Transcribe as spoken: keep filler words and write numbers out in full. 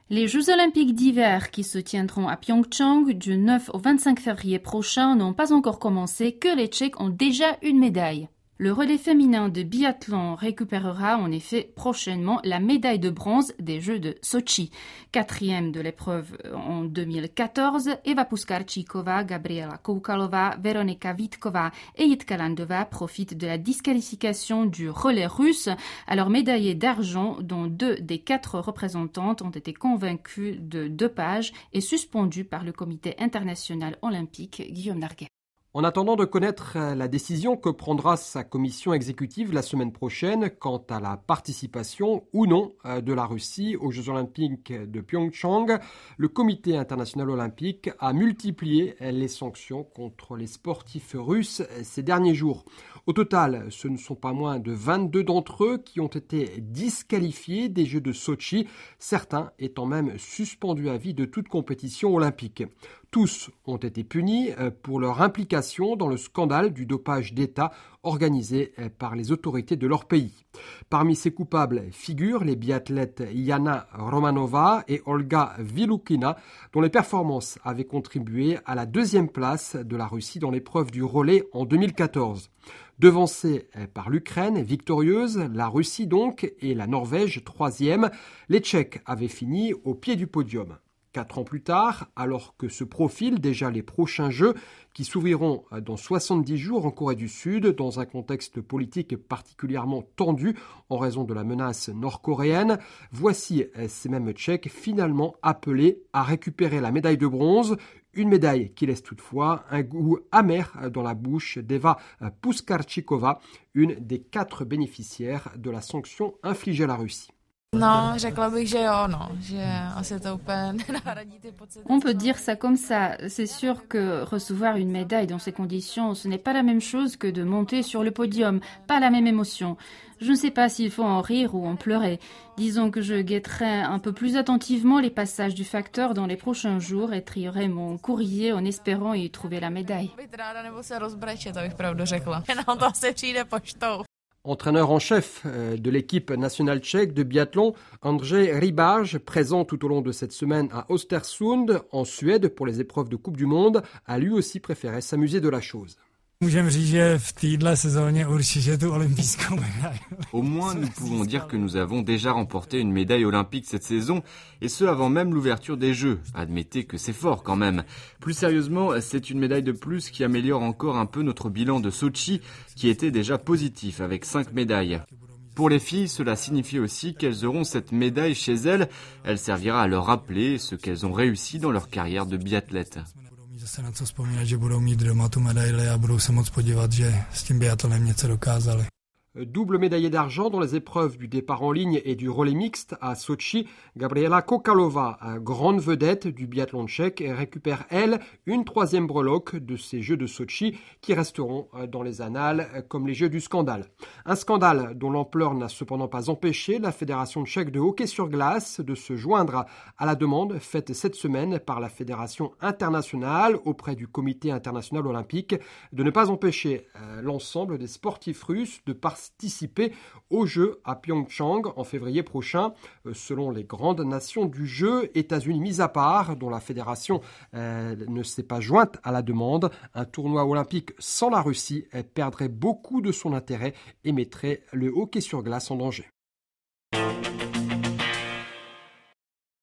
Les Jeux olympiques d'hiver qui se tiendront à Pyeongchang du neuf au vingt-cinq février prochain n'ont pas encore commencé que les Tchèques ont déjà une médaille. Le relais féminin de biathlon récupérera en effet prochainement la médaille de bronze des Jeux de Sochi. Quatrième de l'épreuve en deux mille quatorze, Eva Puskarčíková, Gabriela Koukalová, Veronika Vítkova et Jitka Landová profitent de la disqualification du relais russe. Alors médaillées d'argent, dont deux des quatre représentantes ont été convaincues de dopage et suspendues par le comité international olympique. Guillaume Narguet. En attendant de connaître la décision que prendra sa commission exécutive la semaine prochaine quant à la participation ou non de la Russie aux Jeux olympiques de Pyeongchang, le comité international olympique a multiplié les sanctions contre les sportifs russes ces derniers jours. Au total, ce ne sont pas moins de vingt-deux d'entre eux qui ont été disqualifiés des Jeux de Sochi, certains étant même suspendus à vie de toute compétition olympique. Tous ont été punis pour leur implication dans le scandale du dopage d'État organisé par les autorités de leur pays. Parmi ces coupables figurent les biathlètes Yana Romanova et Olga Vilukina, dont les performances avaient contribué à la deuxième place de la Russie dans l'épreuve du relais en deux mille quatorze. Devancés par l'Ukraine, victorieuse, la Russie donc, et la Norvège, troisième, les Tchèques avaient fini au pied du podium. Quatre ans plus tard, alors que se profilent déjà les prochains Jeux qui s'ouvriront dans soixante-dix jours en Corée du Sud, dans un contexte politique particulièrement tendu en raison de la menace nord-coréenne, voici ces mêmes Tchèques finalement appelés à récupérer la médaille de bronze, une médaille qui laisse toutefois un goût amer dans la bouche d'Eva Puskarčíková, une des quatre bénéficiaires de la sanction infligée à la Russie. No, řekla bych, že jo, no, že asi to úplně nenahradí ty pocity. On peut dire ça comme ça. C'est sûr que recevoir une médaille dans ces conditions, ce n'est pas la même chose que de monter sur le podium, pas la même émotion. Je ne sais pas s'il faut en rire ou en pleurer. Disons que je guetterai un peu plus attentivement les passages du facteur dans les prochains jours et trierai mon courrier en espérant y trouver la médaille. Entraîneur en chef de l'équipe nationale tchèque de biathlon, Andrzej Rybář, présent tout au long de cette semaine à Östersund, en Suède, pour les épreuves de Coupe du Monde, a lui aussi préféré s'amuser de la chose. Au moins, nous pouvons dire que nous avons déjà remporté une médaille olympique cette saison, et ce avant même l'ouverture des Jeux. Admettez que c'est fort quand même. Plus sérieusement, c'est une médaille de plus qui améliore encore un peu notre bilan de Sochi, qui était déjà positif avec cinq médailles. Pour les filles, cela signifie aussi qu'elles auront cette médaille chez elles. Elle servira à leur rappeler ce qu'elles ont réussi dans leur carrière de biathlète. Zase na co vzpomínat, že budou mít doma tu medaili a budou se moc podívat, že s tím biatlonem něco dokázali. Double médaillée d'argent dans les épreuves du départ en ligne et du relais mixte à Sochi, Gabriela Koukalová, grande vedette du biathlon tchèque, récupère, elle, une troisième breloque de ces Jeux de Sochi qui resteront dans les annales comme les Jeux du scandale. Un scandale dont l'ampleur n'a cependant pas empêché la Fédération tchèque de hockey sur glace de se joindre à la demande faite cette semaine par la Fédération internationale auprès du Comité international olympique de ne pas empêcher l'ensemble des sportifs russes de participer participer aux Jeux à Pyeongchang en février prochain. Selon les grandes nations du jeu, États-Unis mis à part, dont la fédération euh, ne s'est pas jointe à la demande, un tournoi olympique sans la Russie perdrait beaucoup de son intérêt et mettrait le hockey sur glace en danger.